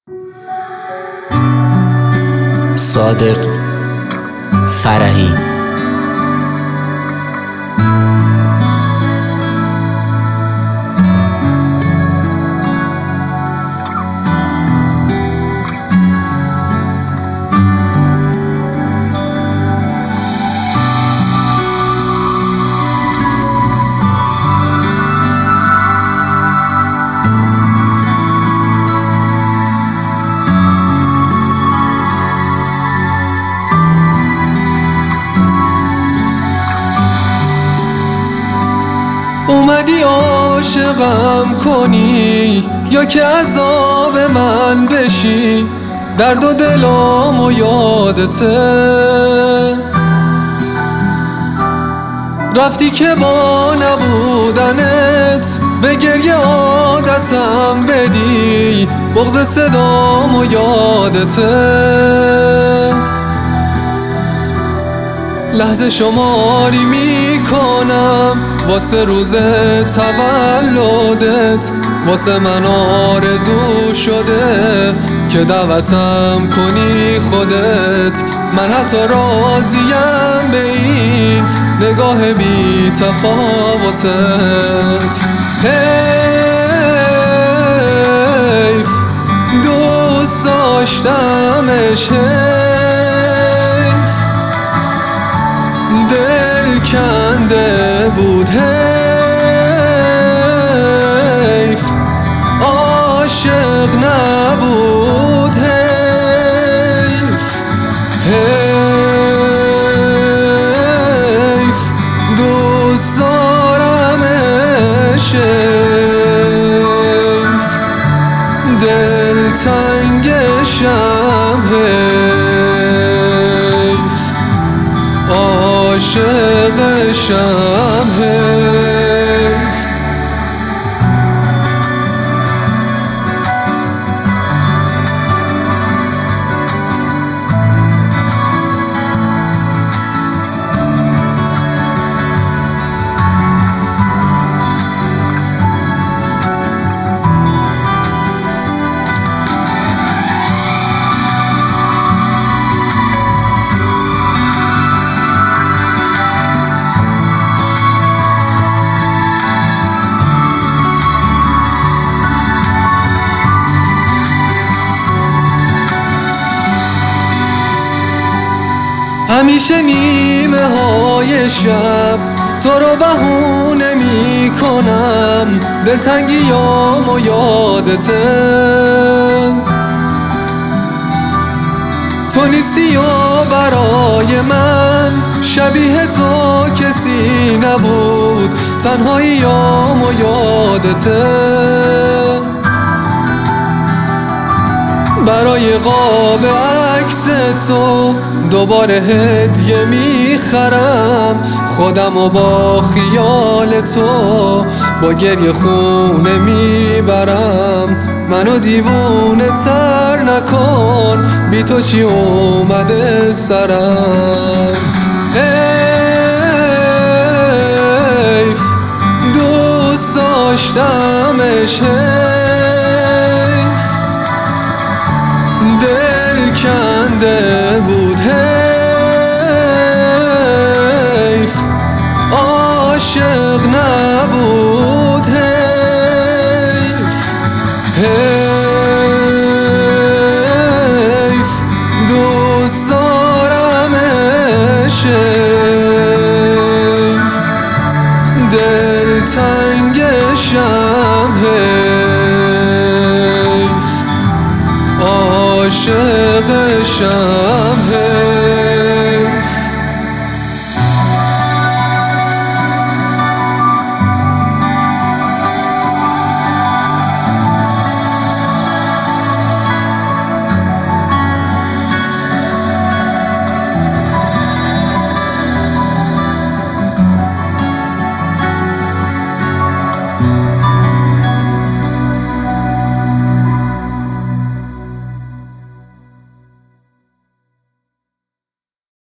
صادق فرحی. اومدی عاشقم کنی یا که عذاب من بشی؟ درد و دلم و یادته رفتی که با نبودنت به گریه عادتم بدی، بغض صدام و یادته لحظه شماری میکنم واسه روز تولدت، واسه من آرزو شده که دعوتم کنی خودت. من حتی راضیم به این نگاه بی تفاوتت. حیف دوست داشتمش، دل کنده بود، حیف عاشق نبود، حیف حیف دوست دارمش، حیف دل تنگشم، حیف عاشقشم، حیف. همیشه نیمه های شب تو رو بهونه می کنم، دلتنگیام و یادته تو نیستی یا برای من شبیه تو کسی نبود، تنهاییام و یادته برای قاب عکس تو دوباره هدیه میخرم، خودمو با خیال تو با گریه خونه میبرم. منو دیوونه تر نکن، بی تو چی اومده سرم. حیف دوست داشتمش، دل کنده بود، حیف عاشق نبود، حیف حیف دوست دارمش، حیف دل تنگشم، حیف عاشقشم.